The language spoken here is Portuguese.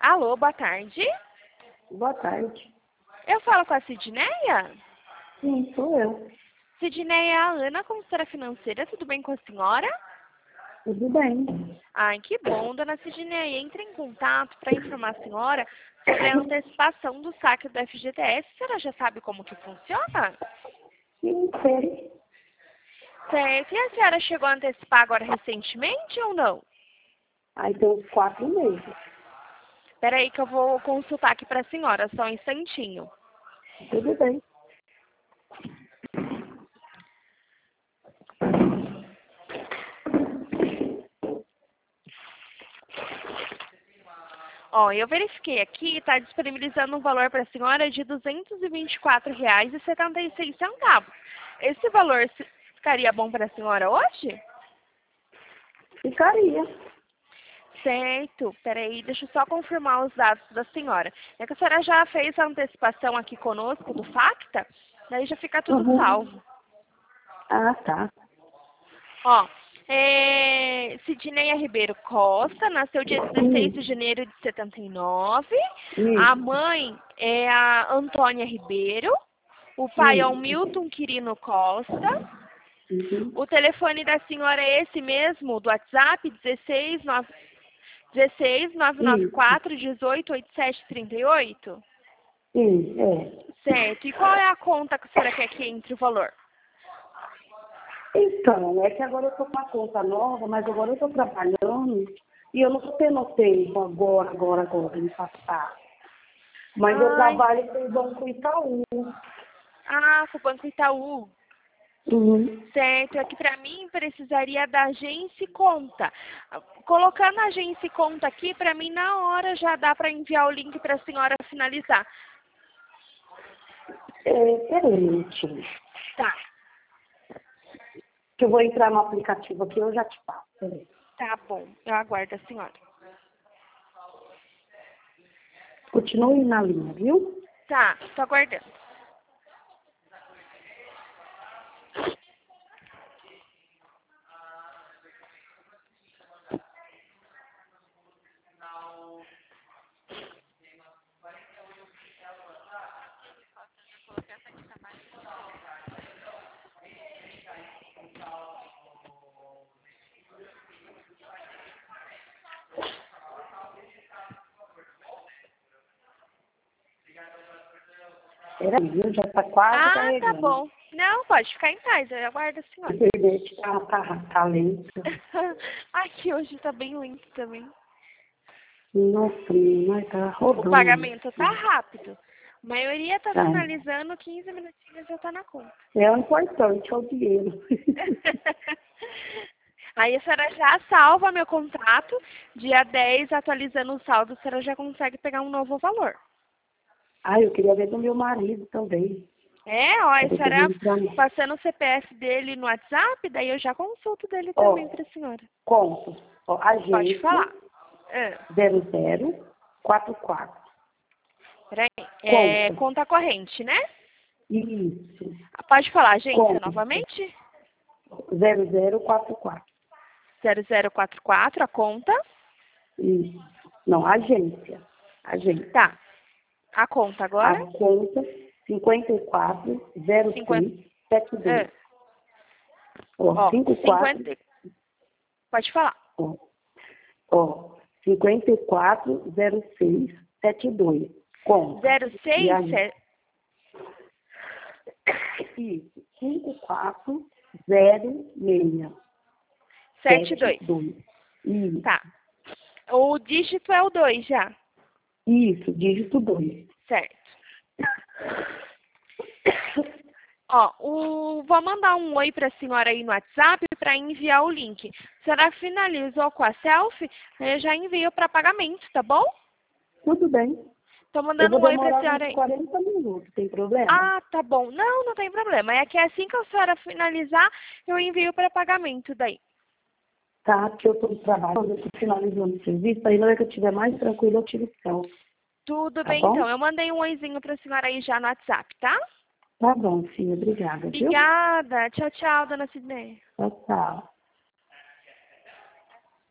Alô, boa tarde. Boa tarde. Eu falo com a Sidneia? Sim, sou eu. Sidneia é a Ana, consultora financeira. Tudo bem com a senhora? Tudo bem. Ai, que bom. Dona Sidneia, entre em contato para informar a senhora sobre a antecipação do saque do FGTS. A senhora já sabe como que funciona? Sim, sei. Certo. E a senhora chegou a antecipar agora recentemente ou não? Aí tem uns 4 meses. Espera aí que eu vou consultar aqui para a senhora, só um instantinho. Tudo bem. Ó, eu verifiquei aqui e está disponibilizando um valor para a senhora de R$ 224,76. Esse valor ficaria bom para a senhora hoje? Ficaria. Certo. Peraí, deixa eu só confirmar os dados da senhora. É que a senhora já fez a antecipação aqui conosco do Facta, daí já fica tudo salvo. Ah, tá. Ó, Sidneia Ribeiro Costa, nasceu dia 16 de janeiro de 79. A mãe é a Antônia Ribeiro. O pai é o Milton Quirino Costa. O telefone da senhora é esse mesmo, do WhatsApp, 994 18 87 38? Sim, é. Certo. E qual é a conta que a senhora quer que entre o valor? Então, é que agora eu tô com uma conta nova, mas agora eu tô trabalhando e eu não tô tendo tempo agora de passar. Mas eu trabalho com o Banco Itaú. Ah, com o Banco Itaú. Certo, aqui para mim precisaria da agência e conta. Colocando a agência e conta aqui, para mim na hora já dá para enviar o link para a senhora finalizar. Peraí um minutinho. Tá, Que eu vou entrar no aplicativo aqui, eu já te passo. Peraí. tá bom. Eu aguardo a senhora. Continue na linha, viu? Tá, tô aguardando. Peraí, viu? Já tá quase carregando. Tá bom. Não, pode ficar em paz, eu aguardo a senhora. A internet tá lenta. Aqui hoje tá bem lento também. Nossa, mas tá rodando. O pagamento tá rápido. A maioria tá Tá. finalizando, 15 minutinhos já tá na conta. É o importante, é o dinheiro. Aí a senhora já salva meu contrato, dia 10, atualizando o saldo, a senhora já consegue pegar um novo valor. Ah, eu queria ver do meu marido também. Ó, a senhora passando o CPF dele no WhatsApp, daí eu já consulto dele também pra senhora. Conto. Ó, agência. Pode falar. 0044. Peraí, conta corrente, né? Isso. Pode falar, agência, novamente? 0044. 0044, a conta. Isso. Não, agência. Agência. Tá. A conta agora? A conta 540672. Ó, 54. Pode falar. Ó, 540672. Com 06? Isso. 5406. 72. Isso. Tá. O dígito é o 2 já. Isso, dígito 2. Certo. Ó, vou mandar um oi para a senhora aí no WhatsApp para enviar o link. A senhora finalizou com a selfie, eu já envio para pagamento, tá bom? Tudo bem. Tô mandando um oi para a senhora aí. 40 minutos, tem problema? Ah, tá bom. Não, não tem problema. É que assim que a senhora finalizar, eu envio para pagamento daí. Tá, porque eu tô no trabalho, eu tô finalizando o serviço, aí na hora que eu estiver mais tranquilo, eu tiro o selfie. Tudo bem, então. Eu mandei um oizinho para a senhora aí já no WhatsApp, tá? Tá bom, filha. Obrigada, viu? Obrigada. Tchau, tchau, dona Sidney. Tchau, tchau.